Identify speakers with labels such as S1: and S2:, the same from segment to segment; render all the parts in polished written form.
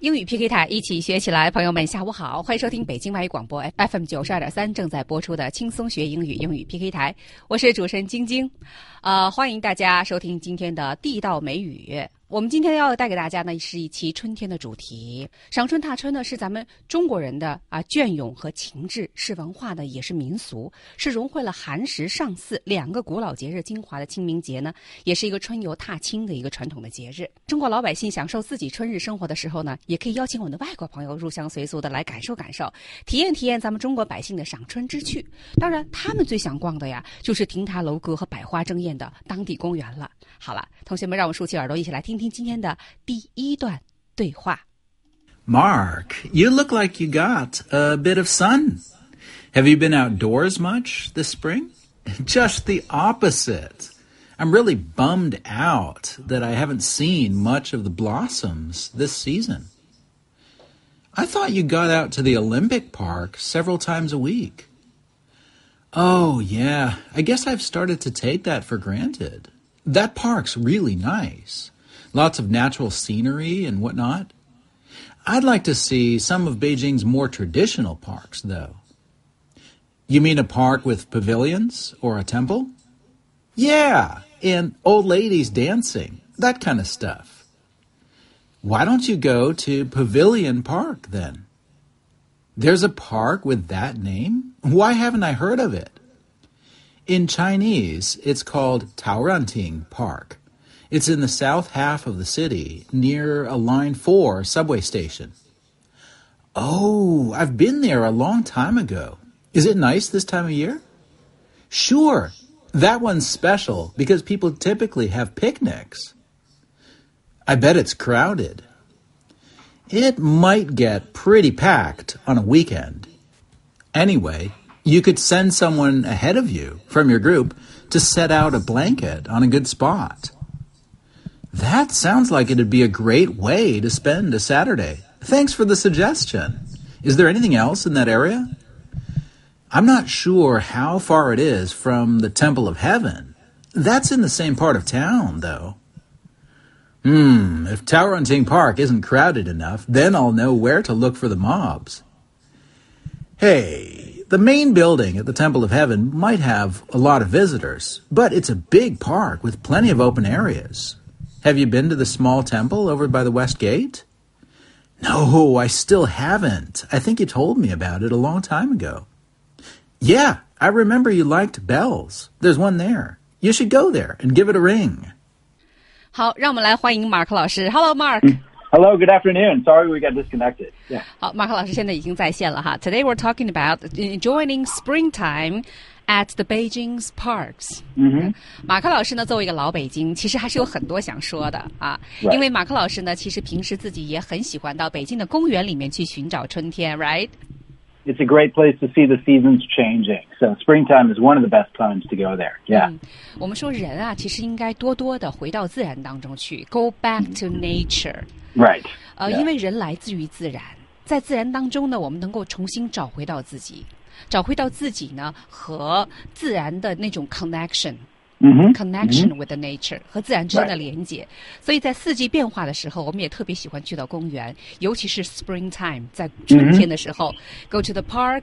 S1: 英语 PK 台一起学起来，朋友们下午好，欢迎收听北京外语广播 FM 92.3正在播出的轻松学英语英语 PK 台，我是主持人晶晶，欢迎大家收听今天的地道美语。我们今天要带给大家呢是一期春天的主题，赏春踏春呢是咱们中国人的隽永和情致，是文化的也是民俗，是融汇了寒食上巳两个古老节日精华的清明节呢，也是一个春游踏青的一个传统的节日。中国老百姓享受自己春日生活的时候呢，也可以邀请我们的外国朋友入乡随俗的来感受感受，体验体验咱们中国百姓的赏春之趣。当然他们最想逛的呀就是亭台楼阁和百花争艳的当地公园了。好了，同学们，让我们竖起耳朵一起来听听今天的第一段对话。
S2: Mark, you look like you got a bit of sun. Have you been outdoors much this spring? Just the opposite. I'm really bummed out that I haven't seen much of the blossoms this season. I thought you got out to the Olympic Park several times a week. Oh, yeah, I guess I've started to take that for granted. That park's really nice. Lots of natural scenery and whatnot. I'd like to see some of Beijing's more traditional parks, though. You mean a park with pavilions or a temple? Yeah, and old ladies dancing, that kind of stuff. Why don't you go to Pavilion Park, then? There's a park with that name? Why haven't I heard of it? In Chinese, it's called Taoranting Park. It's in the south half of the city, near a Line 4 subway station. Oh, I've been there a long time ago. Is it nice this time of year? Sure. That one's special because people typically have picnics. I bet it's crowded. It might get pretty packed on a weekend. Anyway, you could send someone ahead of you from your group to set out a blanket on a good spot. That sounds like it'd be a great way to spend a Saturday. Thanks for the suggestion. Is there anything else in that area? I'm not sure how far it is from the Temple of Heaven. That's in the same part of town, though. If Taoranting Park isn't crowded enough, then I'll know where to look for the mobs. Hey, the main building at the Temple of Heaven might have a lot of visitors, but it's a big park with plenty of open areas. Have you been to the small temple over by the West Gate? No, I still haven't. I think you told me about it a long time ago. Yeah, I remember you liked bells. There's one there. You should go there and give it a ring.
S1: 好，让我们来欢迎马克老师。Hello, Mark.Hello,
S3: good afternoon. Sorry we got disconnected. Yeah.
S1: 好，马克老师现在已经在线了哈。Today we're talking about enjoying springtime at the Beijing's parks. 马克老师呢，作为一个老北京，其实还是有很多想说的啊。因为马克老师呢，其实平时自己也很喜欢到北京的公园里面去寻找春天 ，right?
S3: It's a great place to see the seasons changing. So springtime is one of the best times to go there. Yeah.
S1: 我们说人啊，其实应该多多的回到自然当中去 ，go back to nature.Right. 因为人来自于自然，在自然当中呢，我们能够重新找回到自己呢和自然的那种 connection with the nature 和自然之间的连结。所以在四季变化的时候，我们也特别喜欢去到公园，尤其是 springtime， 在春天的时候，go to the park,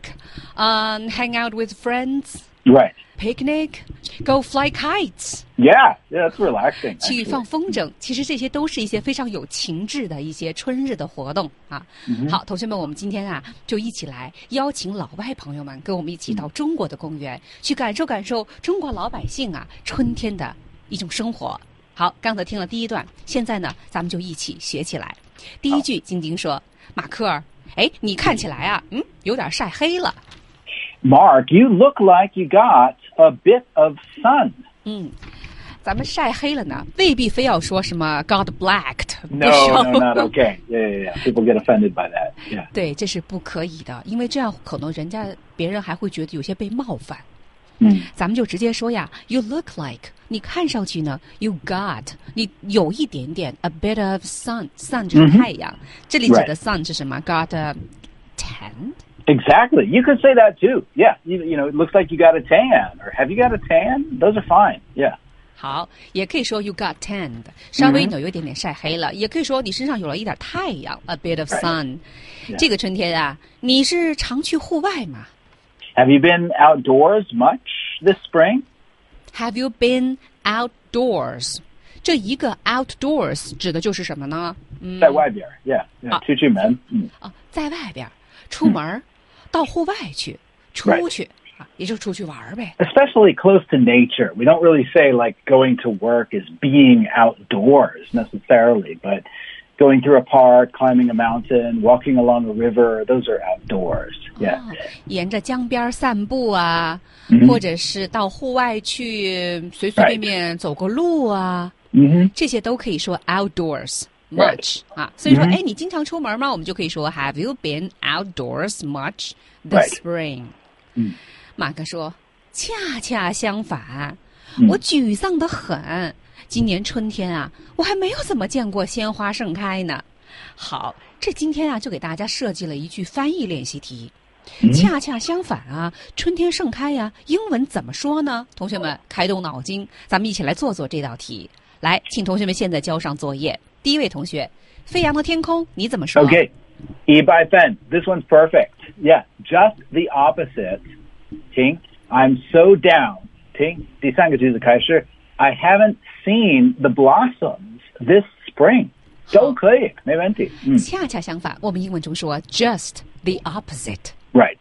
S1: hang out with friends.Right. Picnic, go fly kites.
S3: Yeah, that's relaxing.
S1: 去放风筝，其实这些都是一些非常有情致的一些春日的活动啊。好，同学们，我们今天啊就一起来邀请老外朋友们跟我们一起到中国的公园，去感受感受中国老百姓啊春天的一种生活。好，刚才听了第一段，现在呢咱们就一起学起来。第一句，晶晶说：“马克儿，哎，你看起来啊，有点晒黑了。”
S3: Mark, you look like you got a bit of sun.
S1: 咱们晒黑了呢，未必非要说什么 got blacked.
S3: No, not okay. Yeah. People get offended by that. Yeah.
S1: 对，这是不可以的，因为这样可能别人还会觉得有些被冒犯。咱们就直接说呀 ，you look like， 你看上去呢 ，you got， 你有一点点 a bit of sun 就是太阳，这里指的 sun 是什么 ？Got a
S3: tan。Exactly. You could say that too. Yeah. You know, it looks like you got a tan, or have you got a tan? Those are fine. Yeah.
S1: 好，也可以说 you got tanned， 稍微呢有一点点晒黑了，也可以说你身上有了一点太阳 ，a bit of sun。这个春天啊，你是常去户外吗？
S3: Have you been outdoors much this spring?
S1: Have you been outdoors？ 这一个 outdoors 指的就是什么呢？
S3: 在外边 ，yeah， 出门，
S1: 在外边出门，到户外去，出去。也就出去玩呗。
S3: Especially close to nature. We don't really say like going to work is being outdoors necessarily, but going through a park, climbing a mountain, walking along a river, those are outdoors. Yeah.
S1: 沿着江边散步啊，或者是到户外去随随便便走个路啊，这些都可以说 outdoors much 啊。所以说，哎，你经常出门吗？我们就可以说 Have you been outdoors much this spring？ 马克说：“恰恰相反，我沮丧得很。今年春天啊，我还没有怎么见过鲜花盛开呢。”好，这今天啊，就给大家设计了一句翻译练习题。恰恰相反啊，春天盛开呀，英文怎么说呢？同学们开动脑筋，咱们一起来做做这道题。来，请同学们现在交上作业。第一位同学，飞扬的天空，你怎么说
S3: ？Okay, 100分 This one's perfect. Yeah, just the opposite. 停 I'm so down. 停第三个句子开始 I haven't seen the blossoms this spring. 都可以没问题。
S1: 恰恰相反，我们英文中说 just the opposite.
S3: Right.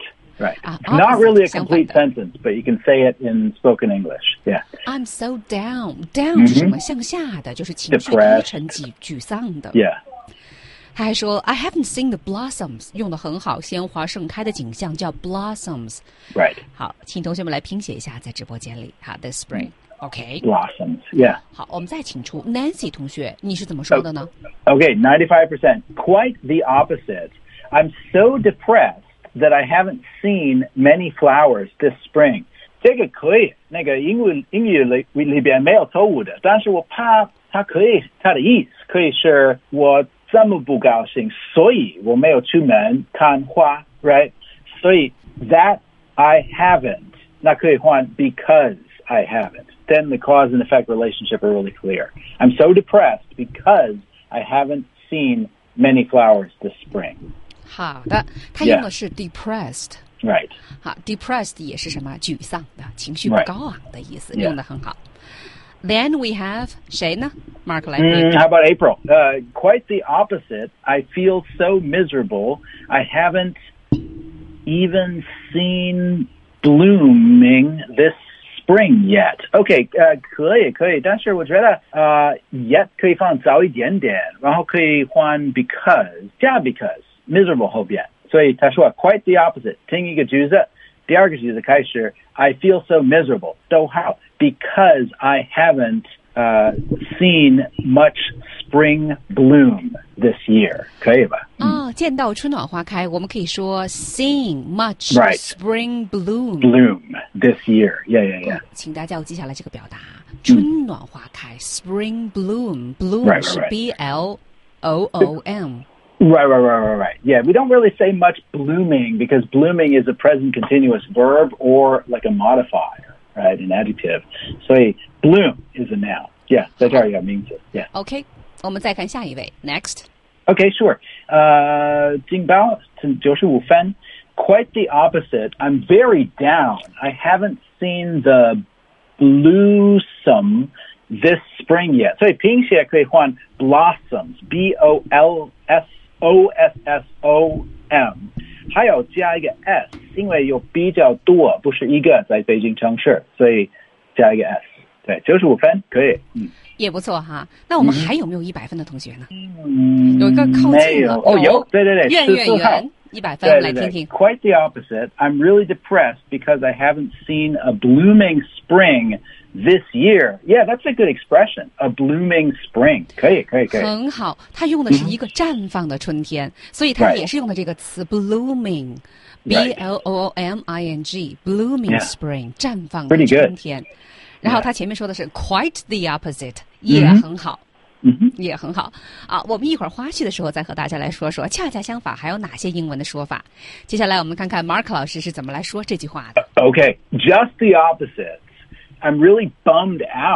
S3: Not really a complete sentence, but you can say it in spoken English. Yeah.
S1: I'm so down. Down 是什么？向下的，就是情绪低沉、沮丧的。
S3: Yeah.
S1: 他还说 I haven't seen the blossoms， 用得很好，鲜花盛开的景象叫 blossoms。
S3: Right.
S1: 好，请同学们来拼写一下，在直播间里。好 this spring。OK.
S3: Blossoms. Yeah.
S1: 好，我们再请出 Nancy 同学，你是怎么说的呢？
S3: Okay, 95%. Quite the opposite. I'm so depressed that I haven't seen many flowers this spring. 这个可以，那个英语里边没有错误的，但是我怕它的意思可以是我这么不高兴，所以我没有出门看花 right? 所以 that I haven't 那可以换 because I haven't. Then the cause and effect relationship are really clear. I'm so depressed because I haven't seen many flowers this spring.
S1: 好的，他用的是 depressed.
S3: Right.
S1: 好 ，depressed 也是什么？沮丧的，情绪不高昂的意思，用得很好。Then we have 谁呢 ？Mark 来。
S3: How about April? Quite the opposite. I feel so miserable. I haven't even seen blooming this spring yet. Okay, 可以，但是我觉得yet 可以放早一点点，然后可以换 because 加 because miserable 后边，所以他说 quite the opposite. 听一个句子，第二个句子开始 I feel so miserable. 逗号 because I haven't seen much spring bloom this year. 可以吧？
S1: 见到春暖花开，我们可以说 seen much spring bloom
S3: this year. Yeah.
S1: 请大家要记下来这个表达，春暖花开 spring bloom 是 BLOOM。
S3: Right. Yeah, we don't really say much blooming because blooming is a present continuous verb or like a modifier, right? An adjective. So bloom is a noun. Yeah, 在这儿有名词。Yeah.
S1: Okay, 我们再看下一位 Next.
S3: Okay, sure. 金包95分 Quite the opposite. I'm very down. I haven't seen the blossom this spring yet. 所以拼写可以换 blossoms, B-O-L-S-O-S-S-O-M. 还有加一个 S, 因为有比较多，不是一个在北京城市，所以加一个 S. 对，95分可以。
S1: 也不错哈。那我们还有没有100分的同学呢？有一个靠近了。
S3: 有，对，
S1: 圆100分，来听听。
S3: Quite the opposite. I'm really depressed because I haven't seen a blooming spring this year. Yeah, that's a good expression. A blooming spring. 可以。
S1: 很好，他用的是一个绽放的春天，所以他也是用的这个词 blooming, B-L-O-O-M-I-N-G, blooming spring, 绽放的春天。然后他前面说的是 quite the opposite, 也很好。也很好啊！我们一会儿花絮的时候再和大家来说说恰恰相反还有哪些英文的说法。接下来我们看看 Mark 老师是怎么来说这句话的。
S3: Okay, just the opposite. I'm really bummed out.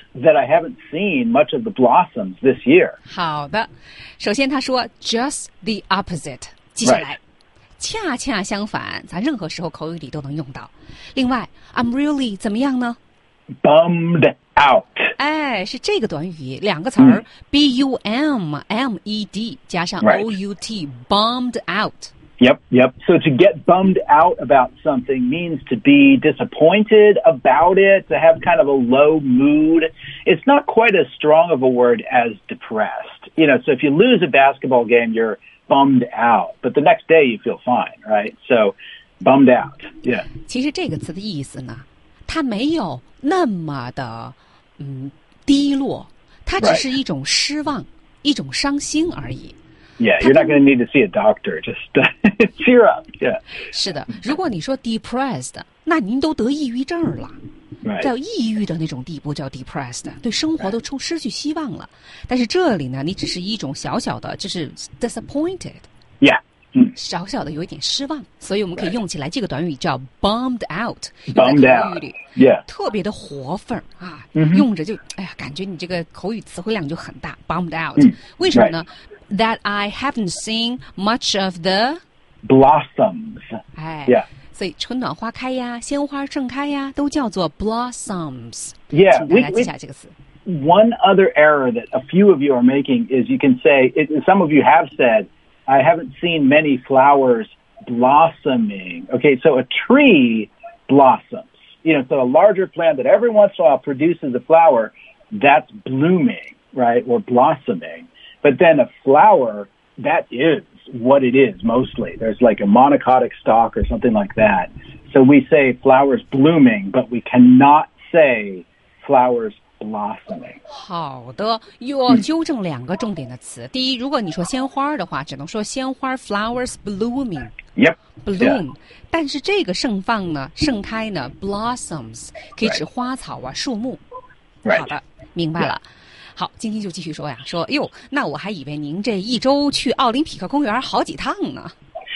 S3: that I haven't seen much of the blossoms this year.
S1: 好的，首先他说 just the opposite， 记下来。恰恰相反，咱任何时候口语里都能用到。另外 I'm really 怎么样呢？
S3: Bummed out.
S1: 哎，是这个短语，两个词儿、B-U-M-M-E-D 加上 O-U-T, bummed out.
S3: Yep. So to get bummed out about something means to be disappointed about it, to have kind of a low mood. It's not quite as strong of a word as depressed. So if you lose a basketball game, you're bummed out, but the next day you feel fine, right? So bummed out. Yeah.
S1: 其实这个词的意思呢，它没有那么的低落，它只是一种失望，一种伤心而已。
S3: Yeah, you're not going to need to see a doctor. Just cheer up. Yeah.
S1: 是的，如果你说 depressed， 那您都得抑郁症了。
S3: Right.
S1: 叫抑郁的那种地步叫 depressed， 对生活都失去希望了。但是这里呢，你只是一种小小的，就是 disappointed。
S3: Yeah.
S1: 小小的有一点失望，所以我们可以用起来这个短语叫 bummed out，
S3: bummed
S1: 在口语里
S3: out，
S1: 特别的活分啊，用着就感觉你这个口语词汇量就很大 ，bummed out。为什么呢？ That I haven't seen much of the
S3: blossoms.
S1: 哎
S3: Yeah.
S1: 所以春暖花开呀，鲜花盛开呀，都叫做 blossoms。
S3: Yeah,
S1: 请大家记下这个词。
S3: One other error that a few of you are making is you can say, some of you have said, I haven't seen many flowers blossoming. Okay, so a tree blossoms. So a larger plant that every once in a while produces a flower, that's blooming, right, or blossoming. But then a flower, that is what it is mostly. There's like a monocotic stalk or something like that. So we say flowers blooming, but we cannot say flowers blossoming.
S1: 好的，又要纠正两个重点的词。第一，如果你说鲜花的话，只能说鲜花 flowers blooming.
S3: Yep.
S1: Bloom.
S3: Yeah.
S1: 但是这个盛放呢，盛开呢 blossoms 可以指花草啊、树木。
S3: Right.
S1: 好的，明白了。好，今天就继续说呀，说哟，那我还以为您这一周去奥林匹克公园好几趟呢。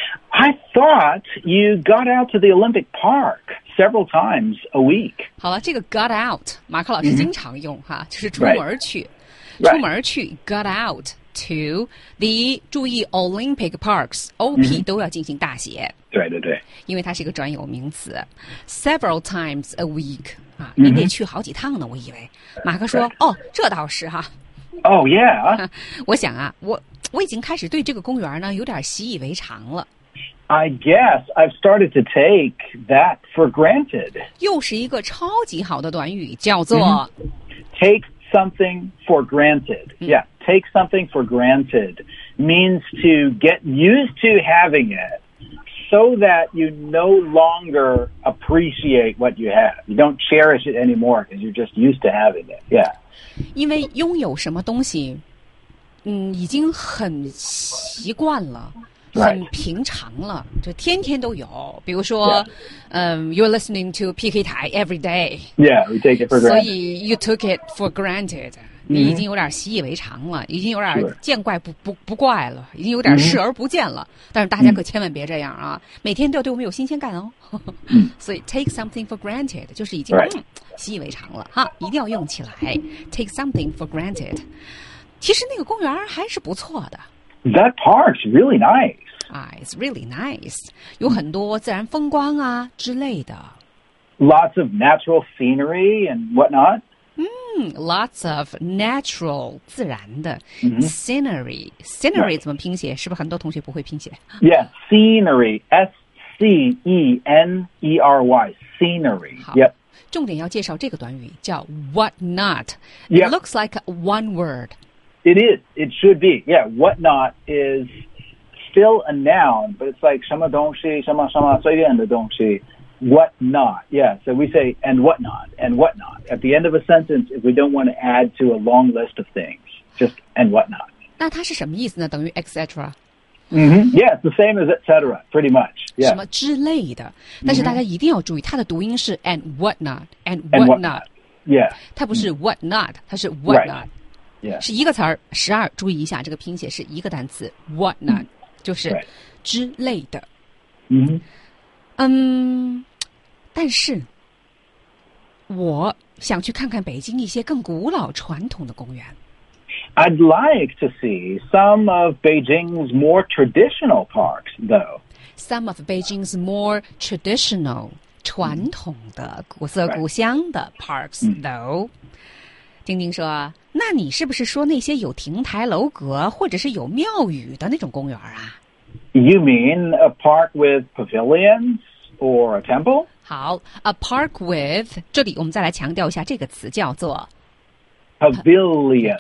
S3: I thought you got out to the Olympic Park several times a week.
S1: 好了，这个 got out， 马克老师经常用哈，就是出门去，
S3: Right.
S1: 出门去 got out to the 注意 Olympic Parks，OP 都要进行大写。
S3: 对，
S1: 因为它是一个专有名词 ，several times a week 啊，您得去好几趟呢。我以为马克说，哦，这倒是哈。
S3: Oh yeah.
S1: 我想啊，我已经开始对这个公园呢有点习以为常了。
S3: I guess I've started to take that for granted.
S1: 又是一个超级好的短语，叫做
S3: Take something for granted. Yeah, take something for granted means to get used to having it so that you no longer appreciate what you have. You don't cherish it anymore because you're just used to having it. Yeah.
S1: 因为拥有什么东西，已经很习惯了。很平常了，就天天都有。比如说，you're listening to PK 台 every day.
S3: Yeah, we take it for granted.
S1: 所以 you took it for granted. 你已经有点习以为常了，已经有点见怪不怪了，已经有点视而不见了。但是大家可千万别这样啊！每天都要对我们有新鲜感哦。所以 take something for granted 就是已经习以为常了哈，一定要用起来。Take something for granted。其实那个公园还是不错的。
S3: That park's really nice.
S1: It's really nice. 有很多自然风光啊之类的。
S3: Lots of natural scenery and whatnot.
S1: Lots of natural 自然的 scenery. Scenery 怎么拼写？是不是很多同学不会拼写？
S3: Yeah, scenery. S-C-E-N-E-R-Y. Scenery.
S1: 好
S3: Yep.
S1: 重点要介绍这个短语叫 what not.
S3: Yep.
S1: It looks like one word.
S3: It is. It should be. Yeah, whatnot is still a noun, but it's like 什么东西,什么随便的东西. What not? Yeah, so we say and whatnot at the end of a sentence if we don't want to add to a long list of things. Just and whatnot.
S1: 那它是什么意思呢？等于 etc.
S3: Yeah, it's the same as etc. Pretty much.
S1: 什
S3: Yeah.
S1: 么之类的。但是大家一定要注意，它的读音是 and whatnot and
S3: And
S1: whatnot。
S3: Yeah.
S1: 它不是 what not， 它是 what not。
S3: Yeah.
S1: 是一个词儿，12，注意一下，这个拼写是一个单词 what not， 就是之类的。但是我想去看看北京一些更古老传统的公园。
S3: I'd like to see some of Beijing's more traditional parks, though.
S1: Some of Beijing's more traditional 传统的古色古香的 parks, though. 丁丁说，那你是不是说那些有亭台楼阁或者是有庙宇的那种公园啊？
S3: You mean a park with pavilions or a temple?
S1: 好 ，a park with 这里我们再来强调一下这个词叫做
S3: Pavilion.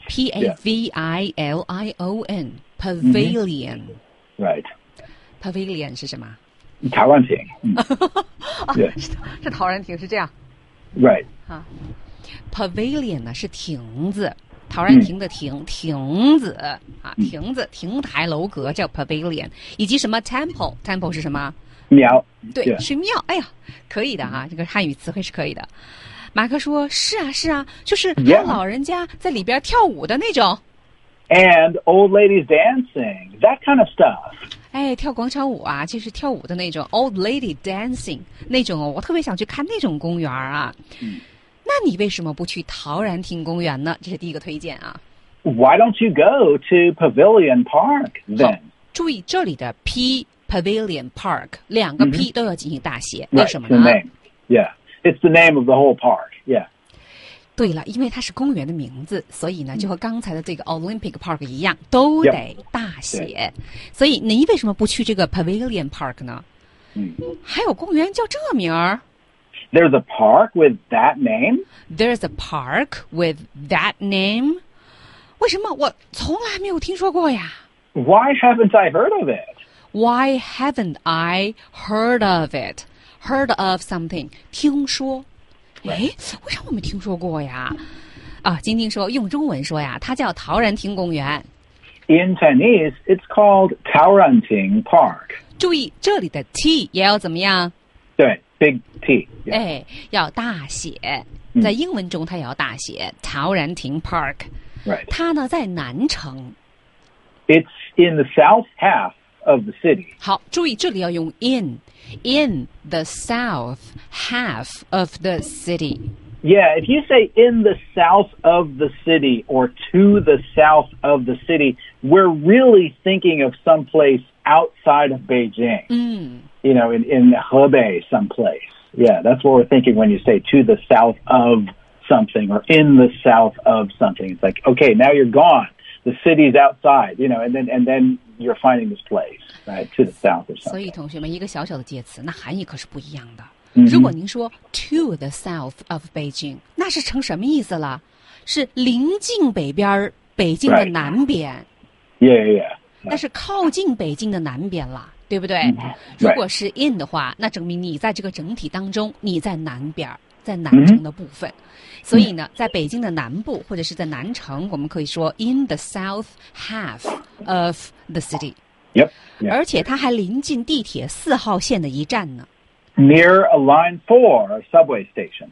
S1: P-A-V-I-L-I-O-N pavilion.
S3: Right.
S1: Pavilion 是什么？
S3: 陶然亭。
S1: 是陶然亭是这样。
S3: Right.
S1: Pavilion 呢是亭子，陶然亭的亭，亭子啊，亭子，亭台楼阁叫 pavilion， 以及什么 temple 是什么？
S3: 庙。
S1: 对，是庙。哎呀，可以的哈，这个汉语词汇是可以的。马克说：“是啊，是啊，就是还有老人家在里边跳舞的那种。”
S3: And old ladies dancing, that kind of stuff.
S1: 哎，跳广场舞啊，就是跳舞的那种 old lady dancing 那种哦，我特别想去看那种公园啊。那你为什么不去陶然亭公园呢？这是第一个推荐啊。
S3: Why don't you go to Pavilion Park then?
S1: 注意这里的 P Pavilion Park 两个 P 都要进行大写，
S3: Right,
S1: 为什么呢？
S3: the name. Yeah, it's the name of the whole park. Yeah.
S1: 对了，因为它是公园的名字，所以呢，就和刚才的这个 Olympic Park 一样，都得大写。所以你为什么不去这个 Pavilion Park 呢？还有公园叫这名儿。
S3: There's a park with that name?
S1: There's a park with that name. 为什么我从来没有听说过呀？
S3: Why haven't I heard of it?
S1: Why haven't I heard of it? Heard of something. 听说。哎，为啥我没听说过呀？啊，晶晶说用中文说呀，它叫陶然亭公园。
S3: In Chinese, it's called Taoranting Park.
S1: 注意这里的 T 也要怎么样？
S3: 对 Big T. Yeah.
S1: 哎，要大写。在英文中它也要大写，陶然亭 Park。
S3: Right.
S1: 它呢在南城。
S3: It's in the south half of the city.
S1: 好，注意这里要用 in the south half of the city.
S3: Yeah, if you say in the south of the city or to the south of the city, we're really thinking of someplace outside of Beijing. You know, in Hebei someplace. Yeah, that's what we're thinking when you say to the south of something or in the south of something. It's like, okay, now you're gone. The city's outside, you know, and then you're finding this place, right, to the south or something.
S1: 所以同学们，一个小小的介词，那含义可是不一样的。如果您说 to the south of Beijing， 那是成什么意思了？是临近北边北京的南边。
S3: Yeah.
S1: 那是靠近北京的南边了，对不对？如果是 in 的话，那证明你在这个整体当中，你在南边，在南城的部分。所以呢，在北京的南部或者是在南城，我们可以说 in the south half of the city.
S3: Yep.
S1: 而且它还临近地铁4号线的一站呢。
S3: Near a Line 4 subway station.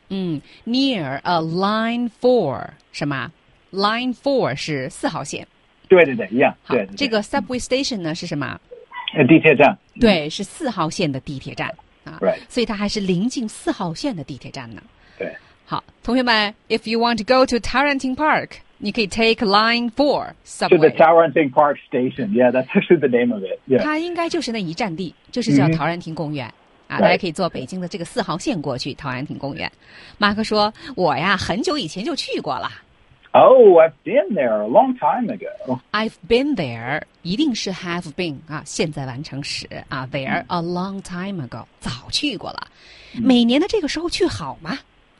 S1: Near a Line 4什么 ？Line 4是4号线。
S3: 对，一样。
S1: 好，这个 subway station 呢是什么？
S3: 地铁站。
S1: 对，是4号线的地铁站啊。
S3: Right.
S1: 所以它还是临近4号线的地铁站呢。
S3: 对。
S1: 好，同学们 ，if you want to go to Taoranting Park， 你可以 take Line 4 subway.
S3: To the Taoranting Park station. Yeah, that's actually the name of it. Yeah.
S1: 它应该就是那一站地，就是叫陶然亭公园。啊，大家可以坐北京的这个4号线过去陶然亭公园。马克说：“我呀，很久以前就去过了。”
S3: Oh, I've been there a long time ago.
S1: I've been there， 一定是 have been 啊，现在完成时啊 ，there a long time ago， 早去过了。每年的这个时候去好吗？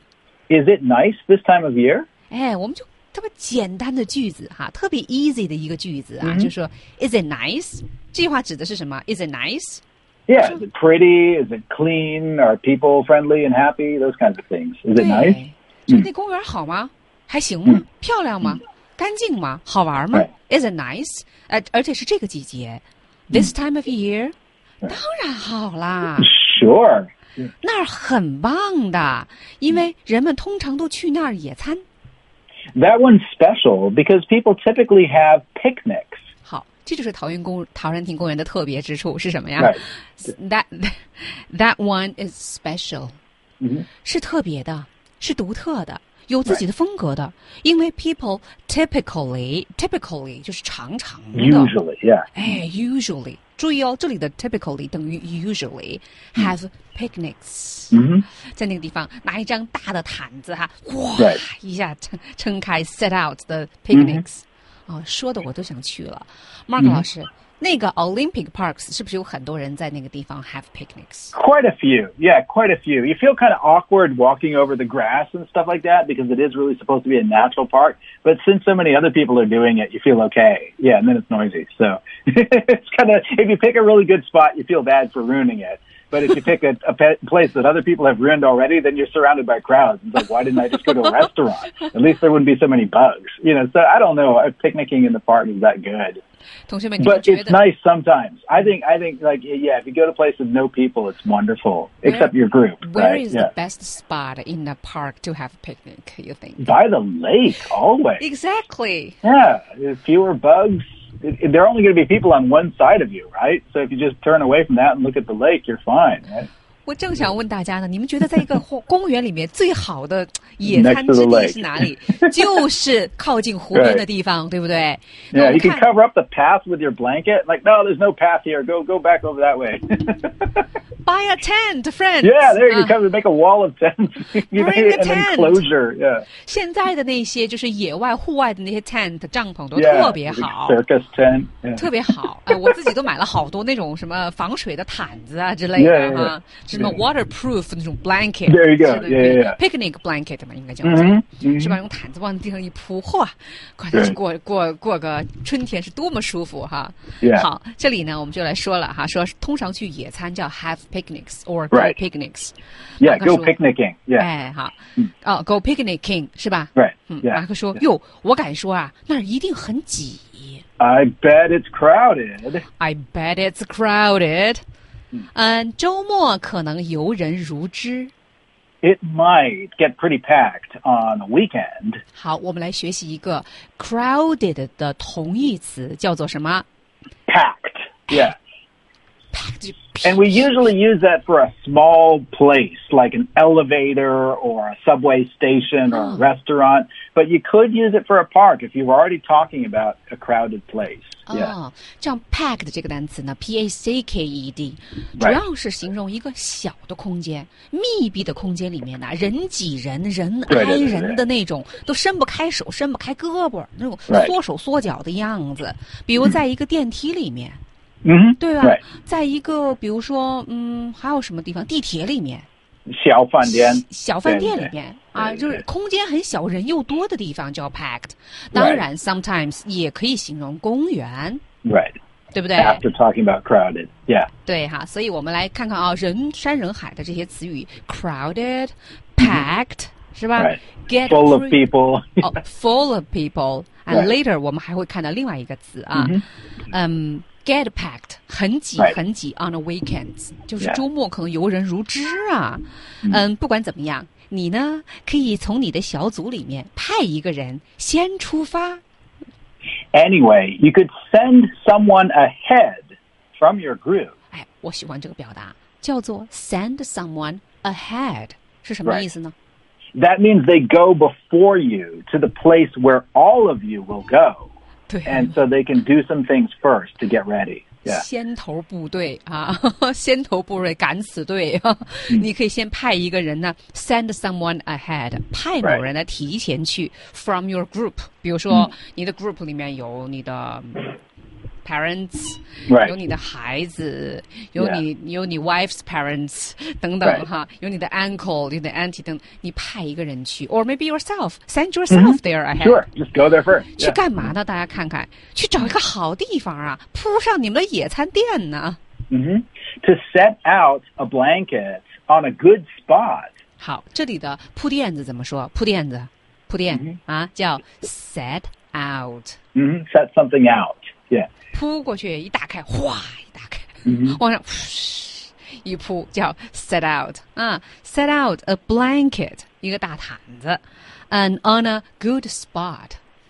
S3: Is it nice this time of year?
S1: 哎，我们就特别简单的句子哈，特别 easy 的一个句子啊，就说 Is it nice？ 这句话指的是什么 ？Is it nice？
S3: Yeah, is it pretty? Is it clean? Are people friendly and happy? Those kinds of things. Is it nice?
S1: 就那公园好吗？还行吗？漂亮吗？干净吗？好玩吗 ？Is it nice？ 而且是这个季节 ，This time of year， 当然好啦。
S3: Sure.
S1: 那儿很棒的，因为人们通常都去那儿野餐。
S3: That one's special because people typically have picnics.
S1: 好，这就是陶然亭公园的特别之处是什么呀
S3: Right.
S1: That one is special， 是特别的， 是独特的，有自己的风格的，因为 people typically 就是常常的
S3: Usually, yeah.
S1: 哎 usually 注意哦，这里的 typically 等于 usually have picnics，在那个地方拿一张大的毯子哈，哇
S3: Right.
S1: 一下撑开 set out 的 picnics，说的我都想去了。Mark 老师，那个 Olympic Parks 是不是有很多人在那个地方 have picnics？
S3: Quite a few. Yeah, quite a few. You feel kind of awkward walking over the grass and stuff like that because it is really supposed to be a natural park. But since so many other people are doing it, you feel okay. Yeah, and then it's noisy. So it's kind of, if you pick a really good spot, you feel bad for ruining it. But if you pick a place that other people have ruined already, then you're surrounded by crowds. It's like, why didn't I just go to a restaurant? At least there wouldn't be so many bugs. So I don't know if picnicking in the park is that good.
S1: 同学们，你们
S3: But
S1: 觉
S3: it's
S1: 得
S3: nice sometimes. I think like, yeah, if you go to places with no people, it's wonderful, except your group,
S1: Where
S3: right?
S1: is the best spot in the park to have a picnic, you think?
S3: By the lake, always.
S1: Exactly.
S3: Yeah, fewer bugs. There are only going to be people on one side of you, right? So if you just turn away from that and look at the lake, you're fine, right?
S1: 我正想问大家呢，你们觉得在一个公园里面最好的野餐之地是哪里？就是靠近湖边的地方，对不对？
S3: Yeah, you can cover up the path with your blanket. Like, no, there's no path here. Go back over that way.
S1: Buy a tent, friends.
S3: Yeah, there you go. Make a wall of tents. You
S1: Bring
S3: made
S1: a
S3: an
S1: tent.
S3: enclosure. Yeah.
S1: 现在的那些就是野外、户外的那些 tent 帐篷都
S3: Yeah,
S1: 特别好。
S3: circus tent. Yeah.
S1: 特别好，我自己都买了好多那种什么防水的毯子啊之类的
S3: Yeah, yeah,
S1: 哈，什么 waterproof 那种 blanket，
S3: There you go.
S1: 是的
S3: Yeah, yeah.
S1: picnic blanket 嘛，应该叫做，是吧？用毯子往地上一铺，嚯，过个春天是多么舒服哈。
S3: Yeah.
S1: 好，这里呢我们就来说了哈，说通常去野餐叫 have picnics or go
S3: Right.
S1: picnics。
S3: Yeah,
S1: 马克
S3: go
S1: 说
S3: picnicking. Yeah.
S1: 哎，好，go picnicking 是吧？
S3: Right.
S1: 马
S3: Yeah.
S1: 克说，哟，我敢说啊，那儿一定很挤。
S3: I bet it's crowded.
S1: I bet it's crowded. 周末可能游人如织。
S3: It might get pretty packed on a weekend.
S1: 好，我们来学习一个 crowded 的同义词，叫做什么
S3: Packed. Yeah.
S1: ？packed.
S3: And we usually use that for a small place, like an elevator or a subway station or a restaurant. But you could use it for a park if you were already talking about a crowded place. Yeah.
S1: 这样 packed 这个单词呢 ，P-A-C-K-E-D， 主要是形容一个小的空间、密闭的空间里面呢，人挤人、人挨人的那种，都伸不开手、伸不开胳膊，那种缩手缩脚的样子。比如在一个电梯里面。对吧？
S3: Right.
S1: 在一个比如说，还有什么地方？地铁里面，
S3: 小饭店
S1: 里面啊，就是空间很小、人又多的地方叫 packed。当然 ，sometimes 也可以形容公园，
S3: Right.
S1: 对不对
S3: After talking about crowded. Yeah.
S1: 对哈，所以我们来看看啊，人山人海的这些词语 ，crowded、packed 是吧
S3: Right.
S1: ？Get
S3: Full of people.
S1: full of people。And later 我们还会看到另外一个词啊，get packed 很挤很挤 on a weekends， 就是周末可能游人如织啊。不管怎么样，你呢可以从你的小组里面派一个人先出发。
S3: Anyway, you could send someone ahead from your group.
S1: 哎，我喜欢这个表达，叫做 send someone ahead， 是什么意思呢？
S3: That means they go before you to the place where all of you will go.
S1: 对
S3: And so they can do some things first to get ready. Yeah.
S1: 先头部队啊，先头部队敢死队，你可以先派一个人呢 ，send someone ahead， 派某人呢提前去 from your group。比如说，你的 group 里面有你的 parents， 有你的孩子，有你 wife's parents 等等哈，有你的 uncle， 有你的 auntie 等，你派一个人去 ，or maybe yourself，send yourself there ahead。
S3: Sure, just go there first.
S1: 去干嘛呢？大家看看，去找一个好地方啊，铺上你们的野餐垫呢。
S3: To set out a blanket on a good spot.
S1: 好，这里的铺垫子怎么说？铺垫啊，叫 set out。
S3: Set something out. Yeah.
S1: 铺过去一打开，哗，一打开，往上一铺叫 set out 啊 ，set out a blanket 一个大毯子，and on a good spot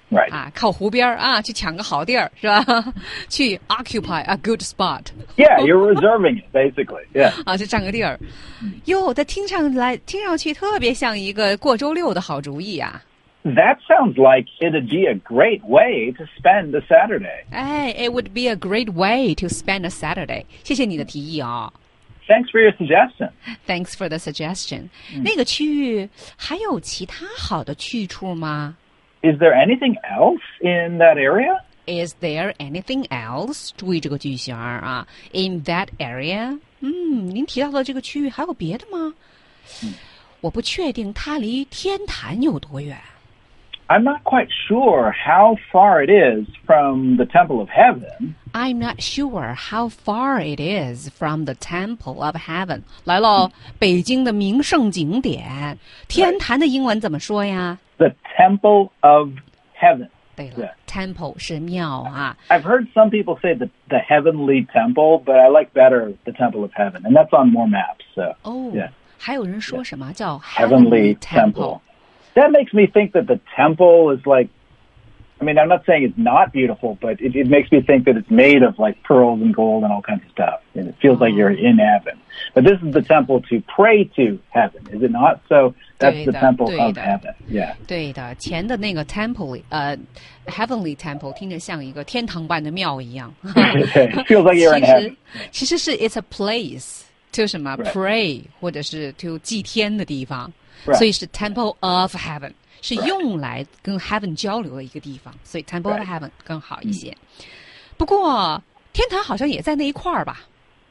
S3: Right.
S1: 啊，靠湖边啊，去抢个好地儿是吧？去 occupy a good spot.
S3: Yeah, you're reserving it, basically. Yeah.
S1: 啊，去占个地儿。哟，这听上去特别像一个过周六的好主意啊。
S3: That sounds like it'd be a great way to spend a Saturday.
S1: 哎 ，It would be a great way to spend a Saturday. 谢谢你的提议啊。
S3: Thanks for your suggestion.
S1: Thanks for the suggestion. 那个区域还有其他好的去处吗
S3: Is there anything else in that area?
S1: ？Is there anything else？ 注意这个句型啊。In that area， 您提到的这个区域还有别的吗？我不确定它离天坛有多远。
S3: I'm not quite sure how far it is from the Temple of Heaven.
S1: I'm not sure how far it is from the Temple of Heaven. 来喽，北京的名胜景点，天坛的英文怎么说呀？
S3: The Temple of Heaven.
S1: 对了 ，Temple 是庙啊。
S3: I've heard some people say the Heavenly Temple, but I like better the Temple of Heaven, and that's on more maps. So,
S1: 哦
S3: yeah.
S1: 还有人说什么叫
S3: Heavenly Temple. That makes me think that the temple is like, I mean, I'm not saying it's not beautiful, but it makes me think that it's made of like pearls and gold and all kinds of stuff. And it feels like you're in heaven. But this is the temple to pray to heaven, is it not? So that's the temple of heaven. Yeah.
S1: 对的，前的那个 temple， heavenly temple 听着像一个天堂般的庙一样。
S3: It feels like you're in heaven.
S1: 其实是 it's a place to 什么 pray 或者是 to 祭天的地方。所以是 Temple of Heaven， 是用来跟 Heaven 交流的一个地方，所以 Temple of Heaven 更好一些。不过天坛好像也在那一块儿吧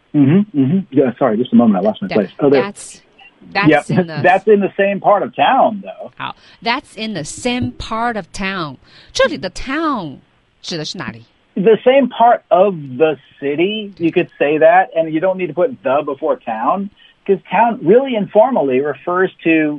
S3: Yeah, sorry, just a moment, I lost my place. Oh,
S1: That's in the
S3: that's in the same part of town, though.
S1: 好 That's in the same part of town。这里的 town 指的是哪里？
S3: The same part of the city, you could say that, and you don't need to put the before town. Because town really informally refers to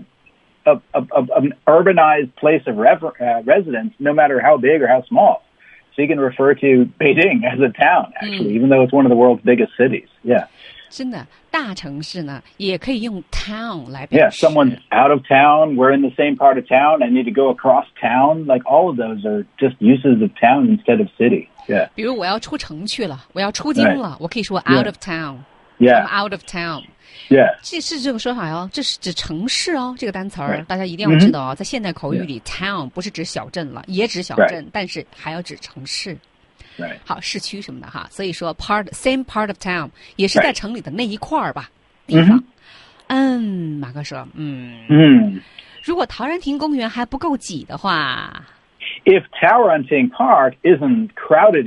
S3: an urbanized place of residence, no matter how big or how small. So you can refer to Beijing as a town, actually, even though it's one of the world's biggest cities. Yeah.
S1: 真的，大城市呢也可以用 town 来表
S3: Yeah,
S1: 示。
S3: someone's out of town, we're in the same part of town, I need to go across town. Like all of those are just uses of town instead of city. Yeah.
S1: 比如我要出城去了，我要出京了，我可以说 out of town。
S3: Yeah.
S1: I'm out of town。
S3: Yeah.
S1: 这是这个说法哟，这是指城市哦，这个单词儿大家一定要知道哦。在现代口语里 ，town 不是指小镇了，也指小镇，但是还要指城市。
S3: Right.
S1: 好，市区什么的哈，所以说 same part of town 也是在城里的那一块儿吧，地方。马哥说，如果陶然亭公园还不够挤的话
S3: If Taoranting Park isn't crowded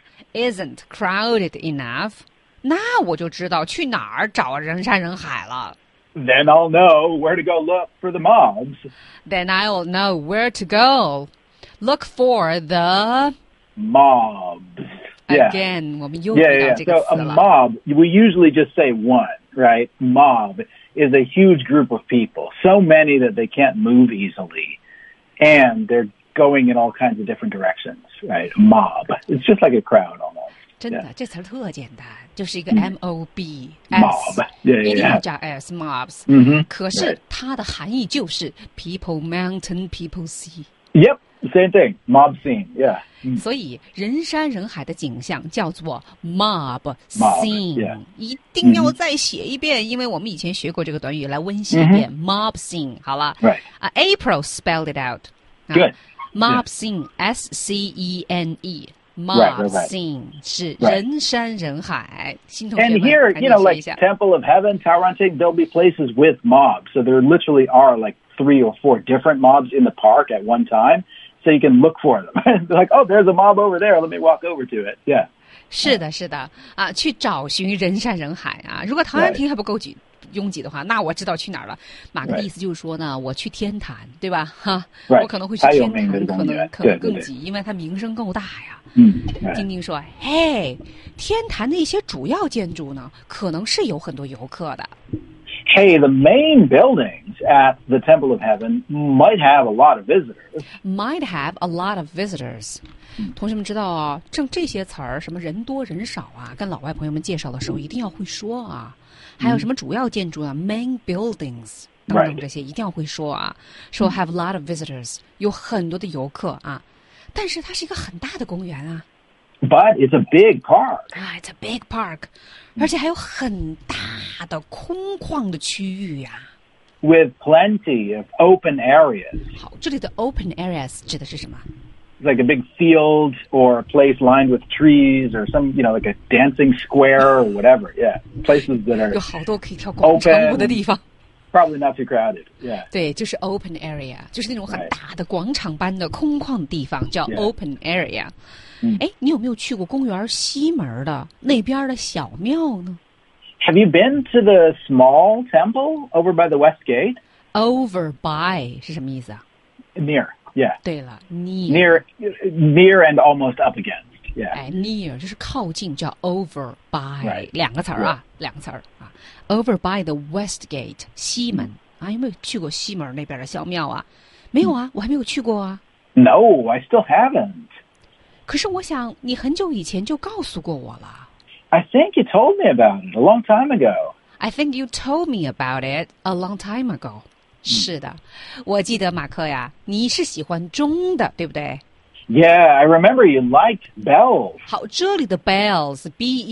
S1: enough， 那我就知道去哪儿找人山人海了。
S3: then I'll know where to go look for the mobs.
S1: Then I'll know where to go. Look for the
S3: Mobs. Yeah.
S1: again. 我们又遇
S3: Yeah.
S1: 到这个
S3: So
S1: 词
S3: a
S1: 了。
S3: mob, we usually just say one, right? Mob is a huge group of people, so many that they can't move easily, and they're going in all kinds of different directions, right? Mob. It's just like a crowd almost.
S1: 真的
S3: Yeah.
S1: 这词儿特简单，就是一个 mob
S3: Mob. Yeah,
S1: 一定要
S3: yeah.
S1: 加 s mobs。 可是
S3: Right.
S1: 它的含义就是 people mountain people sea。
S3: Yep. Same thing. Mob scene. Yeah.
S1: 所以人山人海的景象叫做 mob
S3: Mob,
S1: scene，
S3: yeah.
S1: 一定要再写一遍，因为我们以前学过这个短语，来温习一遍 mob scene。好了
S3: Right.
S1: April spelled it out。
S3: Good.
S1: Mob
S3: Yeah.
S1: scene SCENE。 Mob
S3: Right, right.
S1: scene 是
S3: Right.
S1: 人山人海，新同学
S3: And
S1: 们
S3: here,
S1: 赶
S3: you
S1: 紧
S3: know,
S1: 学一
S3: like
S1: 下。
S3: Temple of Heaven, Taoranting, there'll be places with mobs. So there literally are like 3 or 4 different mobs in the park at one time. So you can look for them. Like, oh, there's a mob over there. Let me walk over to it. Yeah.
S1: 是的，是的啊，去找寻人山人海啊。如果陶然亭还不够拥挤的话，那我知道去哪儿了。马哥的意思就是说呢，我去天坛，对吧？哈，
S3: Right.
S1: 我可能会去天坛，
S3: 太有名的公园，
S1: 可能
S3: 对对
S1: 更挤，因为它名声够大呀。
S3: Right.
S1: 丁丁说：“嘿，天坛的一些主要建筑呢，可能是有很多游客的。
S3: Hey, the main buildings at the Temple of Heaven might have a lot of visitors.
S1: Might have a lot of visitors。同学们知道啊，正这些词儿，什么人多人少啊，跟老外朋友们介绍的时候一定要会说啊。还有什么主要建筑啊 ，main buildings 等等这些一定要会说啊。说 have a lot of visitors， 有很多的游客啊。 但是它是一个很大的公园啊。
S3: But it's a big park.
S1: It's a big park， 而且还有很大的空旷的区域呀。
S3: With plenty of open areas.
S1: 好，这里的 open areas 指的是什么？
S3: Like a big field or a place lined with trees or some, like a dancing square or whatever. Yeah, places that are
S1: 有好多可以跳广场舞的地方。
S3: Probably not too crowded. Yeah.
S1: 对，就是 open area， 就是那种很大的广场般的空旷地方，叫 open area。哎，你有没有去过公园西门的那边的小庙呢？
S3: Have you been to the small temple over by the West Gate?
S1: Over by 是什么意思啊？
S3: Near, yeah.
S1: 对了 ，near
S3: and almost up against. Yeah.
S1: 哎 ，near 就是靠近，叫 over by，
S3: Right.
S1: 两个词儿啊，两个词儿啊。Over by the West Gate 西门啊，有没有去过西门那边的小庙啊？没有啊，我还没有去过啊。
S3: No, I still haven't.
S1: 可是我想你很久以前就告诉过我了。
S3: I think you told me about it a long time ago.
S1: I think you told me about it a long time ago. 是的，我记得马克呀，你是喜欢钟的，对不对？
S3: Yeah, I remember you liked bells.
S1: 好，这里的 bells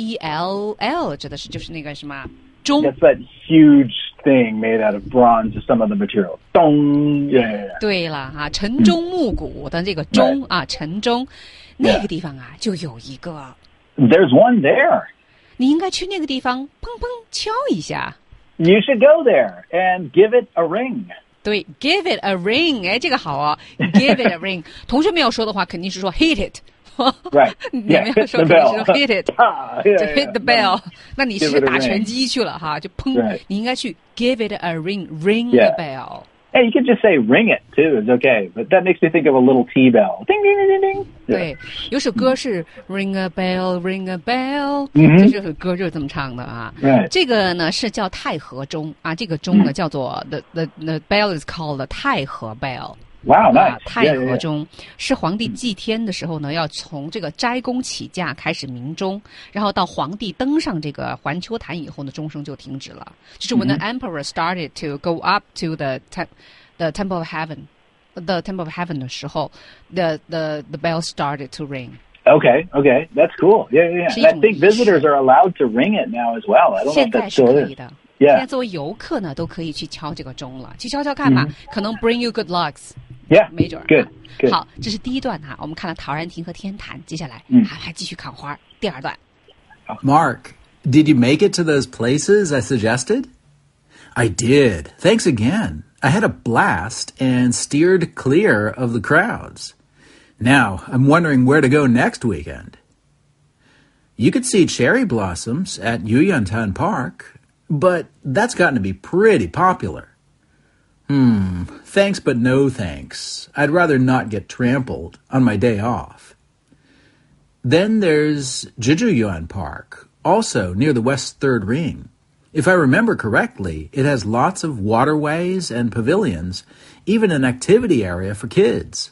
S1: B-E-L-L 指的是就是那个什么钟。
S3: That's that huge thing made out of bronze or some other material. Dong. Yeah.
S1: 对了啊，晨钟暮鼓的这个钟啊，晨钟，那个地方啊就有一个。
S3: There's one there.
S1: 你应该去那个地方，砰砰敲一下。
S3: You should go there and give it a ring.
S1: 对 ，give it a ring， 哎，这个好啊 ，give it a ring。同学们要说的话，肯定是说 hit it。
S3: Right.
S1: 你们要说肯定是说 hit it， 就 hit the bell。那你是打拳击去了哈，就砰，你应该去 give it a ring，ring the bell。
S3: Hey, you could just say ring it too. It's okay, but that makes me think of a little tea bell. Ding ding ding ding ding.
S1: 对，有首歌是 Ring a Bell, Ring a Bell， 这首歌就是这么唱的啊。这个呢是叫太和钟啊，这个钟呢叫做 the bell is called the 太和 bell。Wow, nice. 太和钟是皇帝祭天的时候呢，要从这个斋宫起驾开始鸣钟，然后到皇帝登上这个环丘坛以后呢，钟声就停止了。就是 when the emperor started to go up to the temple of heaven。The Temple of Heaven 的时候 the bell started to ring.
S3: Okay, that's cool. Yeah. I think visitors are allowed to ring it now as well. I don't know if that's still is.
S1: 现在作为游客呢，都可以去敲这个钟了，去敲敲看吧，可能 bring you good lucks.
S3: Yeah,
S1: 没准。
S3: Good.
S1: 好，这是第一段哈，我们看了陶然亭和天坛，接下来还继续看花。第二段。
S2: Mark, did you make it to those places I suggested? I did. Thanks again. I had a blast and steered clear of the crowds. Now, I'm wondering where to go next weekend. You could see cherry blossoms at Yuyantan Park, but that's gotten to be pretty popular. Thanks but no thanks. I'd rather not get trampled on my day off. Then there's Jijuyuan Park, also near the West Third Ring. If I remember correctly, it has lots of waterways and pavilions, even an activity area for kids.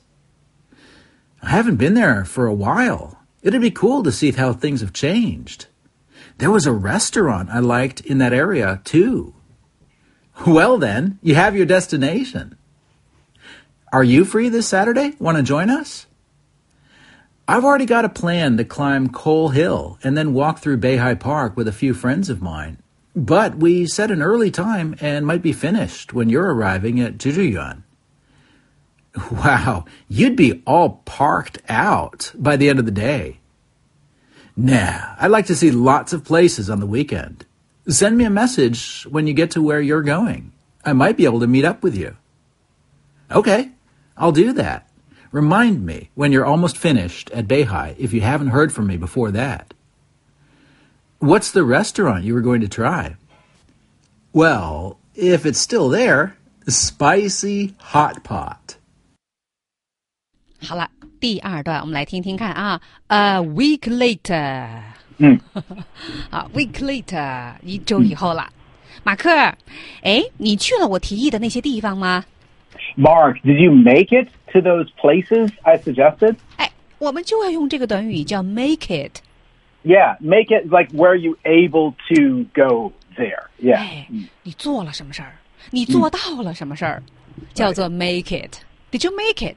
S2: I haven't been there for a while. It'd be cool to see how things have changed. There was a restaurant I liked in that area, too. Well then, you have your destination. Are you free this Saturday? Want to join us? I've already got a plan to climb Cole Hill and then walk through Beihai Park with a few friends of mine. But we set an early time and might be finished when you're arriving at Jijuyuan. Wow, you'd be all parked out by the end of the day. Nah, I'd like to see lots of places on the weekend. Send me a message when you get to where you're going. I might be able to meet up with you. Okay, I'll do that. Remind me when you're almost finished at Beihai if you haven't heard from me before that. What's the restaurant you were going to try? Well, if it's still there, Spicy Hot Pot.
S1: 好了，第二段我们来听听看啊。A week later， 啊 ，week later， 一周以后了。马克，哎，你去了我提议的那些地方吗？
S3: Mark, did you make it to those places I suggested?
S1: 哎，我们就要用这个短语叫 make it。
S3: Yeah, make it like where you able to go there. Yeah.
S1: 哎，你做了什么事儿？你做到了什么事儿？叫做 make it。Did you make it?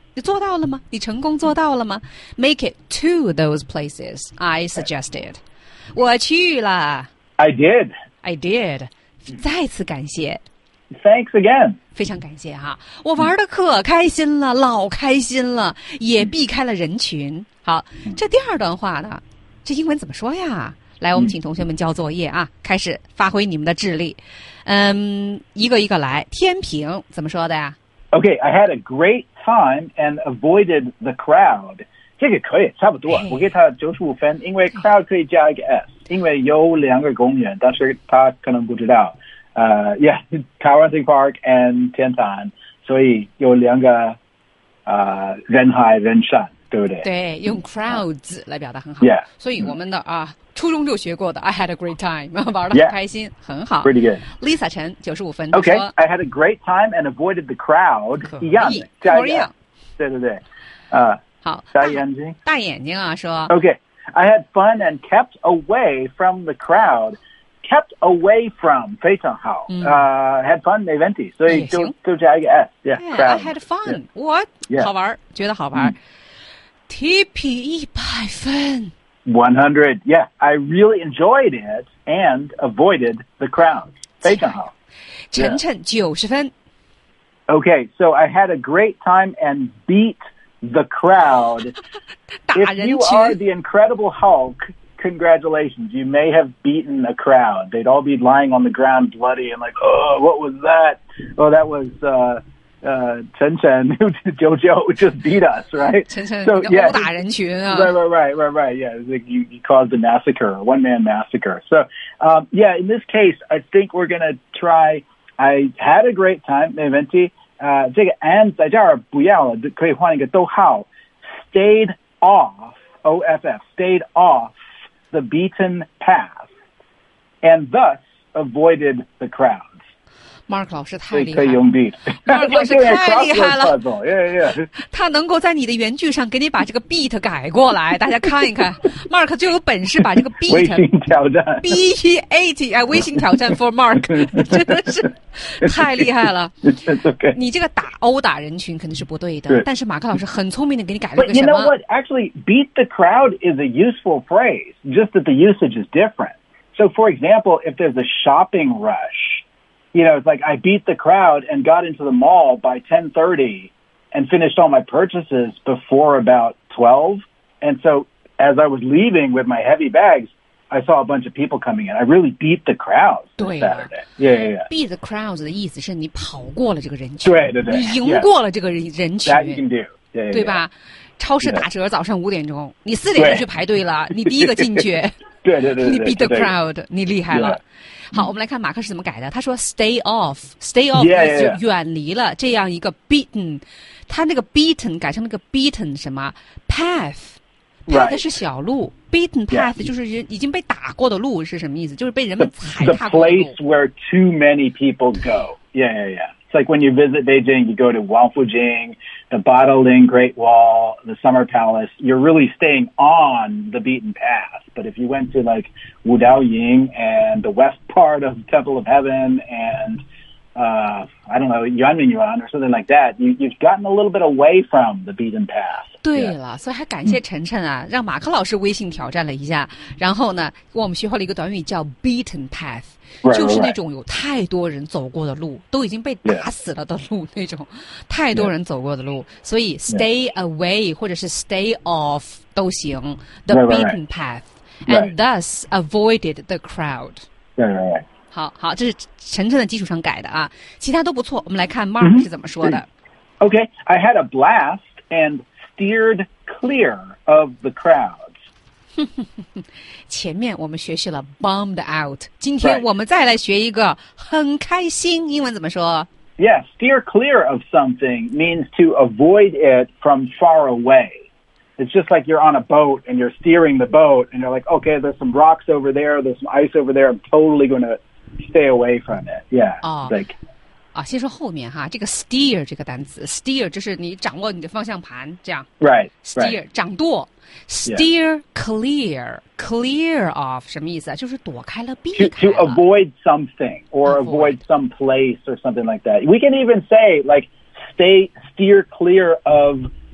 S1: 你做到了吗？你成功做到了吗？ Make it to those places I suggested. 我去了。
S3: I did.
S1: I did. 再次感谢。
S3: Thanks again.
S1: 非常感谢哈，我玩的可开心了，老开心了，也避开了人群。好，这第二段话呢，这英文怎么说呀？来，我们请同学们交作业啊，开始发挥你们的智力。一个一个来。天平怎么说的呀？
S3: Okay, I had a great time and avoided the crowd. 这个可以差不多，我给他95分，因为 crowd 可以加一个 s， 因为有2个公园，但是他可能不知道。Yeah, Kawarthaling Park and 天坛，所以有2个人海人山，对不对？
S1: 对，用 crowds 来表达很好。
S3: Yeah.
S1: 所以我们的初中就学过的 I had a great time， 玩得很开心，很好。
S3: Pretty good.
S1: Lisa 陈95分。
S3: Okay, I had a great time and avoided the crowd. 一样的，加一个。对对对，
S1: 好。
S3: 大眼睛。
S1: 大眼睛啊，说。
S3: Okay, I had fun and kept away from the crowd. Kept away from 非常好。had fun 没问题，所以就加一个 s。Yeah,
S1: I had fun. What?
S3: Yeah.
S1: 好玩，觉得好玩。TP 100分。
S3: 100. Yeah, I really enjoyed it and avoided the crowd. 非常好。
S1: 晨晨90分。
S3: Okay, so I had a great time and beat the crowd. If you are the Incredible Hulk, congratulations. You may have beaten a crowd. They'd all be lying on the ground bloody and like, oh, what was that? Oh, that was Chen Chen, Jojo just beat us, right?
S1: Chen Chen,
S3: so, yeah,
S1: 殴打人群啊。
S3: Right. Yeah, it's like you caused a massacre, a one-man massacre. So, yeah, in this case, I think we're going to try. I had a great time, 没问题。这个 and 在这儿不要了，可以换一个逗号。Stayed off, O-F-F, stayed off the beaten path, and thus avoided the crowds.
S1: Mark 老师太厉害了。
S3: 可以用 beat.
S1: Mark 老师太厉害了。
S3: Yeah.
S1: 他能够在你的原句上给你把这个 beat 改过来，大家看一看。Mark 就有本事把这个 beat
S3: 微信挑战
S1: BEAT 微信挑战 for Mark 真的是太厉害了。
S3: okay.
S1: 你这个殴打人群肯定是不对的，但是马克老师很聪明的给你改了个
S3: But you know what? Actually, beat the crowd is a useful phrase, just that the usage is different. So, for example, if there's a shopping rush, you know, it's like I beat the crowd and got into the mall by 10:30 and finished all my purchases before about 12. And so as I was leaving with my heavy bags, I saw a bunch of people coming in. I really beat the crowds this Saturday. Yeah.
S1: Beat the crowds 的意思是你跑过了这个人群，
S3: 对，
S1: 你赢过了这个人群。
S3: That you can do. Yeah.
S1: 对吧？超市打折早上5点钟，你4点就去排队了，你第一个进去。
S3: 对，
S1: 你 beat the crowd， 你厉害了。好，我们来看马克是怎么改的。他说 stay off 就远离了这样一个 beaten， 他那个 beaten 改成那个 beaten 什么 path 是小路 ，beaten path 就是已经被打过的路是什么意思？就是被人们踩踏过的路。
S3: The place where too many people go. Yeah. It's like when you visit Beijing, you go to Wangfujing, the Badaling Great Wall, the Summer Palace. You're really staying on the beaten path. But if you went to like Wudaoying and the west part of the Temple of Heaven and I don't know, Yuanmingyuan or something like that, you've gotten a little bit away from the beaten path.
S1: 对了，所以还感谢晨晨啊，让马克老师微信挑战了一下。然后呢，我们学会了一个短语叫 beaten path， 就是那种有太多人走过的路，都已经被打死了的路那种，太多人走过的路。所以 stay away 或者是 stay off 都行。The beaten path and thus avoided the crowd.
S3: Right.
S1: 好，这是晨晨的基础上改的啊，其他都不错。我们来看 Mark 是怎么说的。
S3: Okay, I had a blast and steered clear of the crowds.
S1: 前面我们学习了 bummed out， 今天我们再来学一个很开心，英文怎么说？
S3: Yeah, steer clear of something means to avoid it from far away. It's just like you're on a boat and you're steering the boat and you're like, okay, there's some rocks over there, there's some ice over there, I'm totally going to stay away from it. Yeah. Like
S1: 先说后面哈，这个 steer 这个单词 ，steer 就是你掌握你的方向盘，这样。
S3: Right.
S1: Steer 掌舵 ，steer clear of 什么意思啊？就是躲开了，避开了。
S3: To avoid something or avoid some place or something like that. We can even say like steer clear of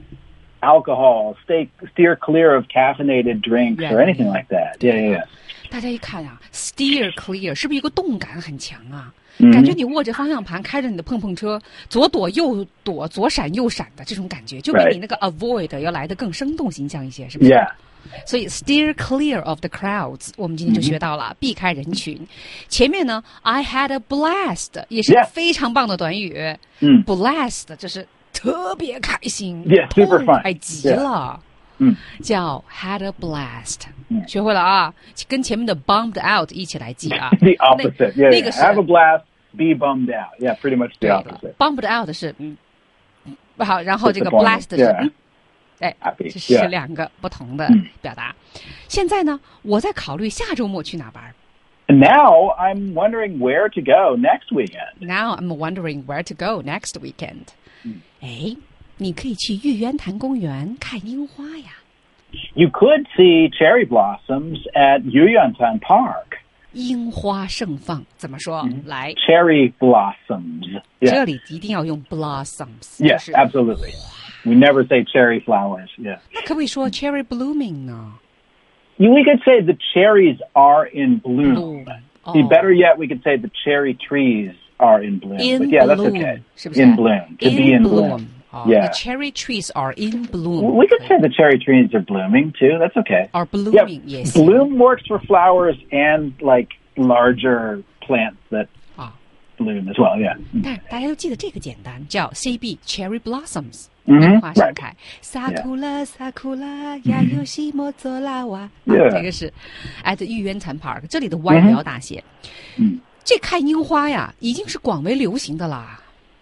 S3: alcohol, steer clear of caffeinated drinks or anything like that. Yeah.
S1: 大家一看啊 steer clear 是不是一个动感很强啊？感觉你握着方向盘开着你的碰碰车，左躲右躲，左闪右闪的这种感觉，就比你那个 avoid 要来得更生动形象一些，是不是？
S3: Yeah.
S1: 所以 steer clear of the crowds 我们今天就学到了避开人群。前面呢 I had a blast 也是非常棒的短语。blast 就是特别开心
S3: super fun
S1: 太极了。叫 had a blast，学会了啊，跟前面的 bummed out 一起来记啊。
S3: The opposite, yeah.
S1: 那个是
S3: Have a blast, be bummed out. Yeah, pretty much the opposite.
S1: Bummed out 是好，然后这个 blast 是这是两个不同的表达。现在呢，我在考虑下周末去哪玩。
S3: Now I'm wondering where to go next weekend.
S1: Now I'm wondering where to go next weekend. 哎。你可以去玉渊潭公园看樱花呀。
S3: You could see cherry blossoms at Yuyuantan Park.
S1: 樱花盛放怎么说？来
S3: ，cherry blossoms.
S1: 这里一定要用 blossoms.
S3: Yes, absolutely. We never say cherry flowers. Yeah.
S1: 那可不可以说 cherry blooming 呢？
S3: We could say the cherries are in bloom. Better yet, we could say the cherry trees are in bloom. But yeah, that's okay.
S1: 是不是
S3: In bloom. To be in bloom.
S1: The cherry trees are in bloom.
S3: We could say the cherry trees are blooming too. That's okay.
S1: Are blooming, yes.
S3: Bloom works for flowers and like larger plants that bloom as well. Yeah.
S1: 但大家都记得这个简单，叫 CB cherry blossoms.
S3: 樱
S1: 花盛开。Sakura Sakura 呀，有西莫佐拉瓦。这个是 at 玉渊潭 Park， 这里的 Y 比较大些。这看樱花呀，已经是广为流行的啦。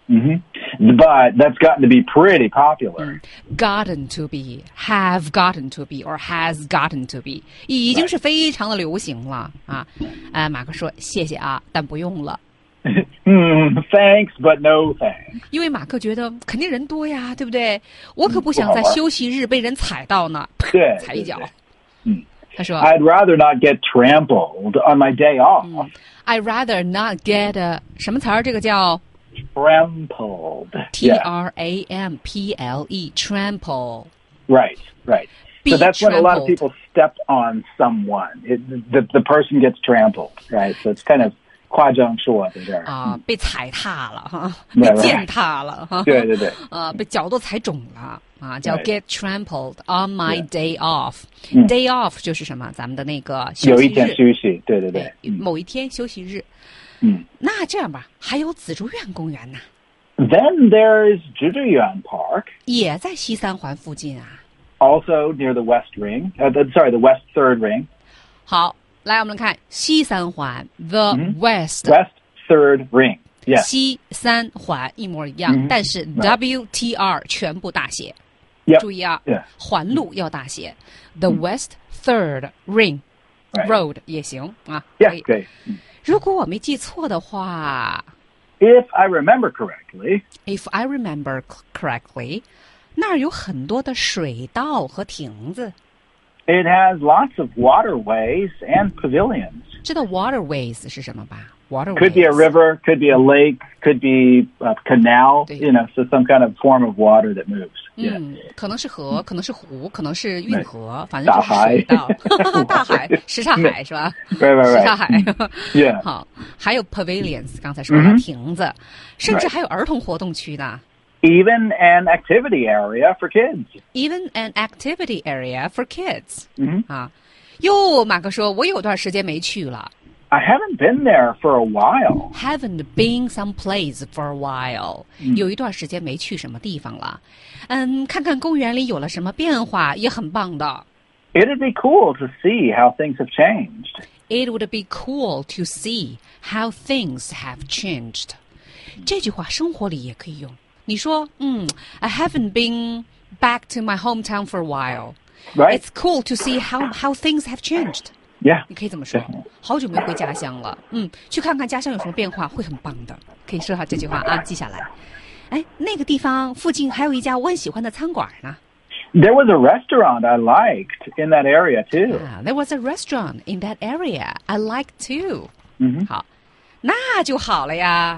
S3: But that's gotten to be pretty popular.
S1: Gotten to be, have gotten to be, or has gotten to be， 已经是非常的流行了啊！马克说谢谢啊，但不用了。
S3: Thanks, but no thanks.
S1: 因为马克觉得肯定人多呀，对不对？我可不想在休息日被人踩到呢，踩一脚。他说
S3: I'd rather not get trampled on my day off.
S1: I'd rather not get 什么词儿？这个叫
S3: trampled.
S1: T-R-A-M-P-L-E. Trample.
S3: Right.
S1: Be
S3: so that's
S1: trampled.
S3: When a lot of people step on someone. The person gets trampled, right? So it's kind of 夸张说在这儿
S1: 啊，被踩踏了哈，被践踏了哈，
S3: 对，
S1: 被脚都踩肿了啊，叫 get trampled on my day off。day off 就是什么？咱们的那个休息日，
S3: 有一天休息，对，
S1: 某一天休息日。那这样吧，还有紫竹院公园呢。
S3: Then there's Zhuzhuyuan Park，
S1: 也在西三环附近啊。
S3: Also near the West Ring, the West Third Ring。
S1: 好。来，我们看西三环 ，the West
S3: Third Ring，
S1: 西三环一模一样，但是 WTR 全部大写。注意啊，环路要大写。The West Third Ring Road 也行啊，可以。如果我没记错的话
S3: ，If I remember correctly，
S1: 那儿有很多的水道和亭子。
S3: It has lots of waterways and pavilions.
S1: 知道 waterways 是什么吧 ？Waterways
S3: could be a river, could be a lake, could be a canal. You know, so some kind of form of water that moves.
S1: 可能是河，可能是湖，可能是运河，反正就是水道。大海，什刹海是吧？什刹海。好，还有 pavilions， 刚才说了亭子，甚至还有儿童活动区呢。
S3: Even an activity area for kids.
S1: Even an activity area for kids. 啊，哟，马克说，我有段时间没去了。
S3: I haven't been there for a while.
S1: Haven't been someplace for a while. 有一段时间没去什么地方了。看看公园里有了什么变化，也很棒的。
S3: It'd be cool to see how things have changed.
S1: It would be cool to see how things have changed. 这句话生活里也可以用。你说，I haven't been back to my hometown for a while.
S3: Right.
S1: It's cool to see how things have changed.
S3: Yeah.
S1: 你可以这么说，好久没回家乡了，去看看家乡有什么变化，会很棒的。可以说下这句话啊，记下来。哎，那个地方附近还有一家我很喜欢的餐馆呢。
S3: There was a restaurant I liked in that area too.
S1: There was a restaurant in that area I liked too. 好，那就好了呀。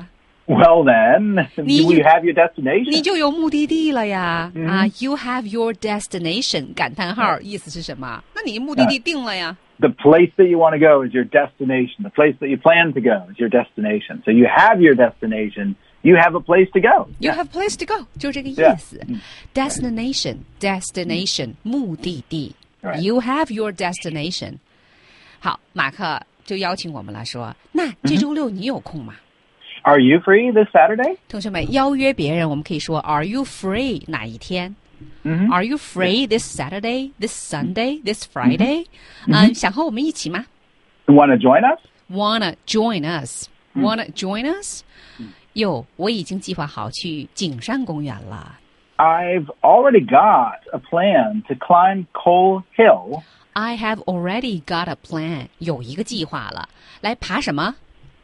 S3: Well then, you have your destination.
S1: 你就有目的地了呀。You have your destination 感叹号意思是什么？那你目的地定了呀。
S3: The place that you want to go is your destination. The place that you plan to go is your destination. So you have your destination. You have a place to go.
S1: You have a place to go 就这个意思。Destination 目的地。You have your destination. 好，马克就邀请我们了，说，那这周六你有空吗
S3: ？Are you free this Saturday?
S1: 同学们邀约别人，我们可以说 Are you free 哪一天？Are you free this Saturday, this Sunday, this Friday? 想和我们一起吗
S3: Want to join us?
S1: Wanna join us? Wanna join us? 我已经计划好去景山公园了。
S3: I've already got a plan to climb Coal Hill.
S1: I have already got a plan. 有一个计划了，来爬什么？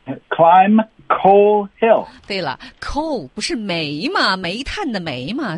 S3: Climb Coal Hill.
S1: 对了 ，coal 不是煤吗？煤炭的煤嘛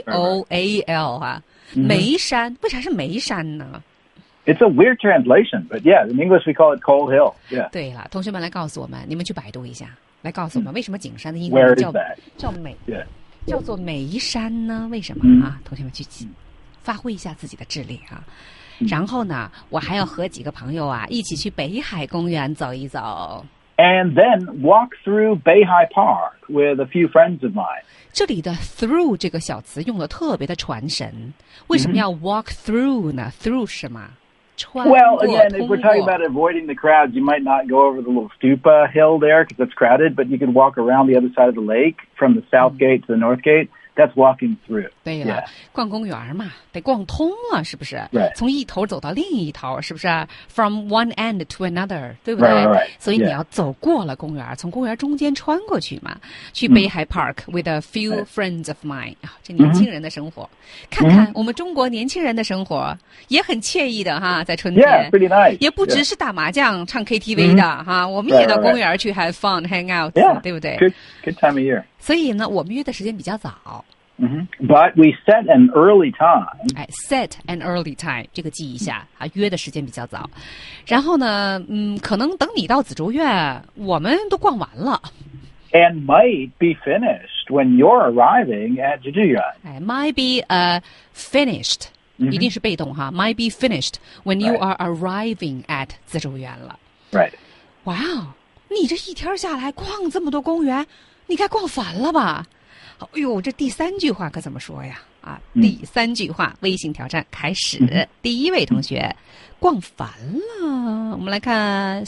S1: ，C-O-A-L 啊，煤山，为啥是煤山呢？
S3: It's a weird translation, but yeah, in English we call it Coal Hill. Yeah.
S1: 对了，同学们来告诉我们，你们去百度一下，来告诉我们为什么景山的英文叫做煤山呢？为什么啊？同学们去发挥一下自己的智力啊！然后呢，我还要和几个朋友啊一起去北海公园走一走。
S3: And then walk through Beihai Park with a few friends of mine.
S1: 这里的 through 这个小词用的特别的传神，为什么要 walk through 呢 ？through 是什么？穿过
S3: Well, again, if we're talking about avoiding the crowds, you might not go over the little stupa hill there because it's crowded, but you can walk around the other side of the lake from the south gate to the north gate. That's walking through.
S1: 对了，逛公园嘛，得逛通了，是不是？从一头走到另一头，是不是 ？From one end to another， 对不对？
S3: Right.
S1: 所以你要走过了公园，从公园中间穿过去嘛，去北海 Park with a few friends of mine。这年轻人的生活，看看我们中国年轻人的生活，也很惬意的哈，在春天。
S3: Yeah, pretty nice.
S1: 也不只是打麻将、唱 KTV 的哈，我们也到公园去 have fun, hang out， 对不对
S3: ？Good time of year.
S1: 所以呢，我们约的时间比较早。
S3: But we set an early time.
S1: Set an early time， 这个记一下啊，约的时间比较早。然后呢，可能等你到紫竹院，我们都逛完了。
S3: And might be finished when you're arriving at 紫竹院。
S1: might be finished， 一定是被动哈。Might be finished when you are arriving at 紫竹院了。
S3: Right.
S1: 哇哦，你这一天下来逛这么多公园，你该逛烦了吧？哎呦，这第三句话可怎么说呀？第三句话，微信挑战开始。第一位同学，逛烦了。我们来看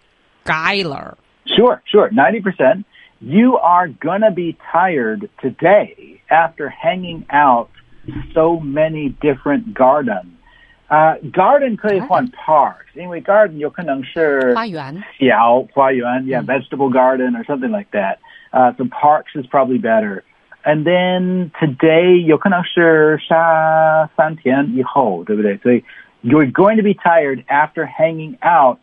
S1: Skylar。
S3: Sure. 90%. You are gonna be tired today after hanging out so many different gardens. Garden 可以换 parks， 因为 garden 有可能是
S1: 花园，
S3: 小花园 vegetable garden or something like that. So parks is probably better.And then today 有可能是下3天以后，对不对？所以 you're going to be tired after hanging out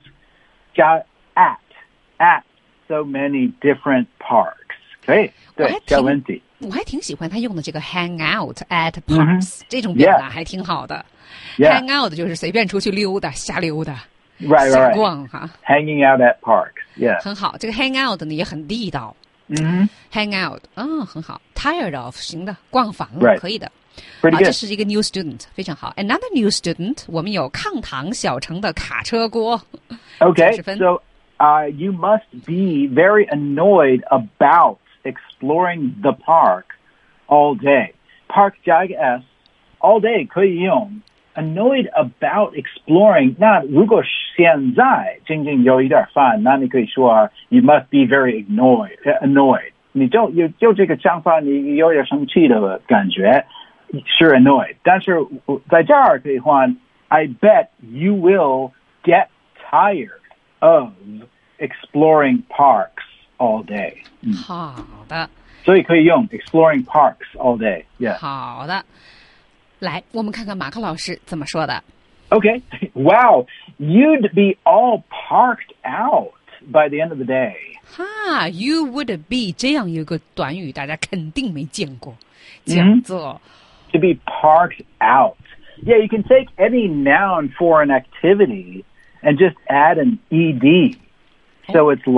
S3: at so many different parks. 可以，对，小问题。
S1: 我还挺喜欢他用的这个 hang out at parks，这种表达还挺好的。Hang out 就是随便出去溜达，瞎溜达，瞎逛哈。
S3: Hanging out at parks, yeah.
S1: 很好，这个 hang out 呢也很地道。hang out 很好。Tired of 行的，逛烦了可以的。这是一个 new student， 非常好。Another new student， 我们有抗糖小城的卡车锅。
S3: Okay, so you must be very annoyed about exploring the park all day. Park 加一个 s, all day 可以用。Annoyed about exploring， 那如果现在静静有一点烦，那你可以说 you must be very annoyed。你就这个想法，你有点生气的感觉，是 annoyed。但是在这儿可以换 I bet you will get tired of exploring parks all day。
S1: 好的。
S3: 所以可以用 exploring parks all day。Yeah。
S1: 好的。来，我们看看马克老师怎么说的。
S3: Okay. Wow, you'd be all parked out by the end of the day.
S1: You would be 这样一个短语，大家肯定没见过，叫做
S3: to be parked out. Yeah, you can take any noun for an activity and just add an ed. So it's like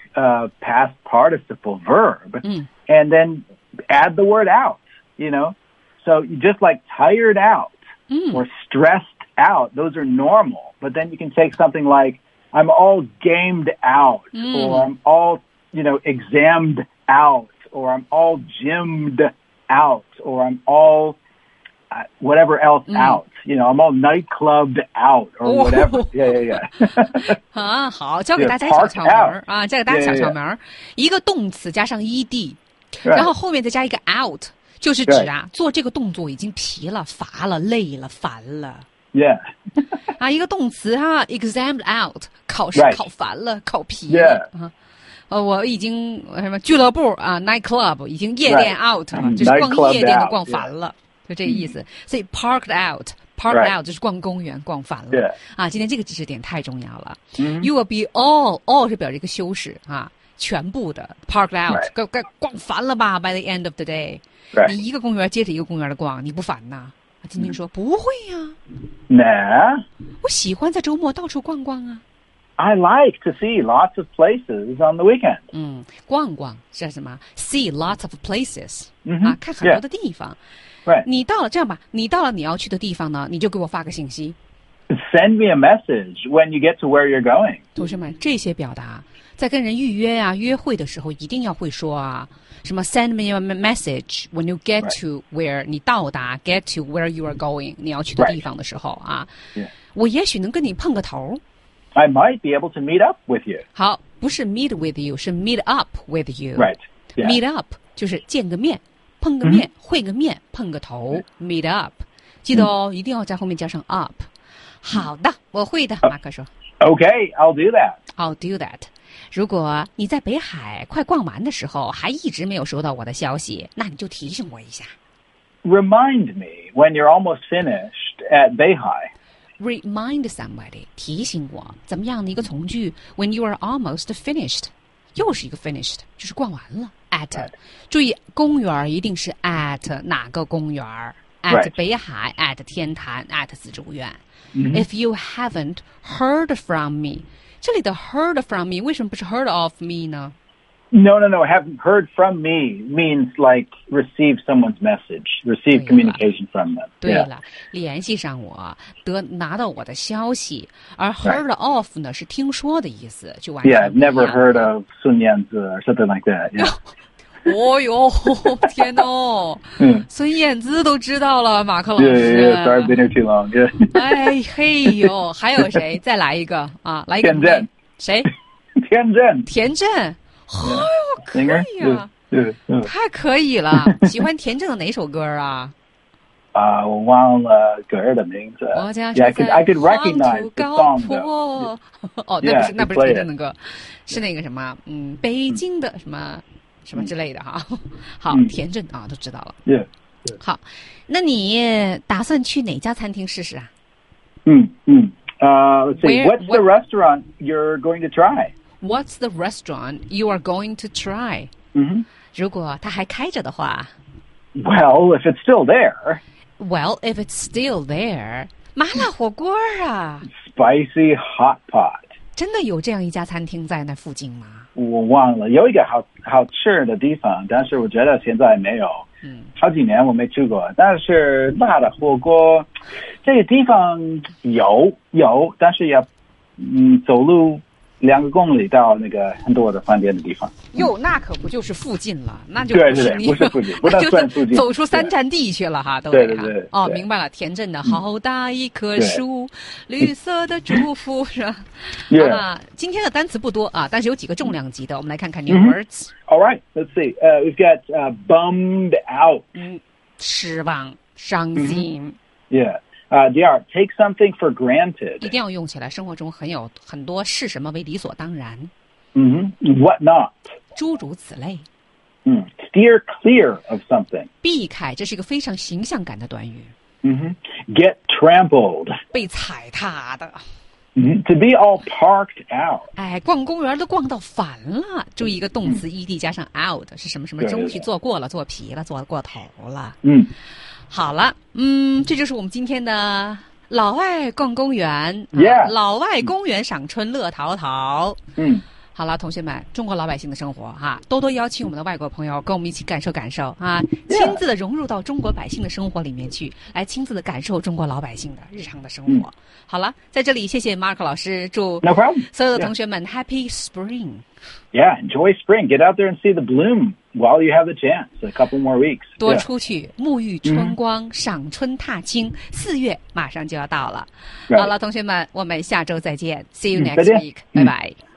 S3: past participle verb, and then add the word out, you know? So you just like tired out or stressed out, those are normal. But then you can take something like, I'm all gamed out, or I'm all, you know, examined out, or I'm all gymmed out, or I'm all whatever else out. You know, I'm all nightclubbed out, or whatever. Yeah.
S1: 啊，好，教给大家小窍门啊，教给大家小窍门。一个动词加上 ed， 然后后面再加一个 out， 就是指啊，做这个动作已经疲了、乏了、累了、烦了。
S3: Yeah.
S1: 啊，一个动词哈 ，examined out， 考试考烦了、考疲了啊。我已经什么俱乐部啊 ，night club 已经夜店 out 了，就是逛夜店都逛烦了，就这意思。所以 parked out 就是逛公园逛烦了。啊，今天这个知识点太重要了。You will be all 是表示一个修饰啊，全部的 parked out， 该逛烦了吧 ？By the end of the day， 你一个公园接着一个公园的逛，你不烦呐？晶晶说不会呀。
S3: Nah，
S1: 我喜欢在周末到处逛逛啊。
S3: I like to see lots of places on the weekend.
S1: 逛逛是什么 ？See lots of places， 啊，看很多的地方。
S3: Right.
S1: 你到了这样吧，你到了你要去的地方呢，你就给我发个信息。
S3: Send me a message when you get to where you're going.
S1: 同学们，这些表达在跟人预约啊、约会的时候一定要会说啊。什么 ？Send me a message when you get to where 你到达 get to where you are going 你要去的地方的时候啊。我也许能跟你碰个头。
S3: I might be able to meet up with you.
S1: 好，不是 meet with you， 是 meet up with you.
S3: Right. Yeah.
S1: Meet up 就是见个面、碰个面、会个面、碰个头。Meet up， 记得哦，一定要在后面加上 up。好的，我会的。马克说。
S3: Okay, I'll do that.
S1: I'll do that. 如果你在北海快逛完的时候还一直没有收到我的消息，那你就提醒我一下。
S3: Remind me when you're almost finished at Beihai.Remind
S1: somebody 提醒我怎么样的一个从句 when you are almost finished 又是一个 finished 就是逛完了 at 注意公园一定是 at 哪个公园 at 北海 at 天坛 at 紫竹院 If you haven't heard from me 这里的 heard from me 为什么不是 heard of me 呢
S3: No, haven't heard from me means like receive someone's message, receive communication from them.
S1: 对了，联系上我，拿到我的消息，而 heard of 呢是听说的意思，就完全
S3: Yeah, I've never heard of Sun Yanzi or something like that. Yeah.
S1: 哦哟，天哦，孙燕姿都知道了，马克老师。
S3: Yeah, sorry, I've been here too long. Yeah.
S1: 哎嘿呦，还有谁？再来一个啊，来一个。
S3: 田震。
S1: 谁？田震。哎呦，可以啊，太可以了！喜欢田震的哪首歌啊？
S3: 我忘了歌的名字。
S1: 我家
S3: I could recognize the song.
S1: 哦，那不是田震的歌，是那个什么，北京的什么之类的哈。好，田震啊，都知道了。好，那你打算去哪家餐厅试试啊
S3: ？Let's see. What's the restaurant you're going to try?What's
S1: the restaurant you are going to try? 如果它还开着的话
S3: Well, if it's still there.
S1: Well, if it's still there. 麻辣火锅啊
S3: Spicy hot pot.
S1: 真的有这样一家餐厅在那附近吗？
S3: 我忘了，有一个好吃的地方，但是我觉得现在没有。好几年我没去过，但是辣的火锅这个地方有，但是要走路2公里到那个很多的饭店的地方。
S1: 哟，那可不就是附近了？那就
S3: 对，不是附近，不但算附近，
S1: 走出3站地去了哈，都
S3: 对。
S1: 哦，明白了，田震的好大一棵树，绿色的祝福是吧？啊，今天的单词不多啊，但是有几个重量级的，我们来看看 new words.
S3: All right, let's see. We've got bummed out.
S1: 失望、伤心。
S3: 第二 take something for granted.
S1: 一定要用起来，生活中很多视什么为理所当然。
S3: What not?
S1: 诸如此类。
S3: Steer clear of something.
S1: 避开，这是一个非常形象感的短语。
S3: Get trampled.
S1: 被踩踏的。
S3: To be all parked out.
S1: 哎，逛公园都逛到烦了。注意一个动词 ed 加上 out 是什么中去做过了，做皮了，做过头了。好了，这就是我们今天的老外逛公园。老外公园赏春乐淘淘。 好了，同学们，中国老百姓的生活哈，多多邀请我们的外国朋友跟我们一起感受感受啊，亲自的融入到中国百姓的生活里面去，来亲自的感受中国老百姓的日常的生活。好了，在这里谢谢 Mark 老师，祝
S3: No problem.
S1: 所有的同学们 Happy Spring.
S3: Yeah, enjoy spring. Get out there and see the bloom while you have the chance. A couple more weeks.
S1: 多出去沐浴春光，赏春踏青，4月马上就要到了。好了，同学们，我们下周再见。See you next week. 拜拜。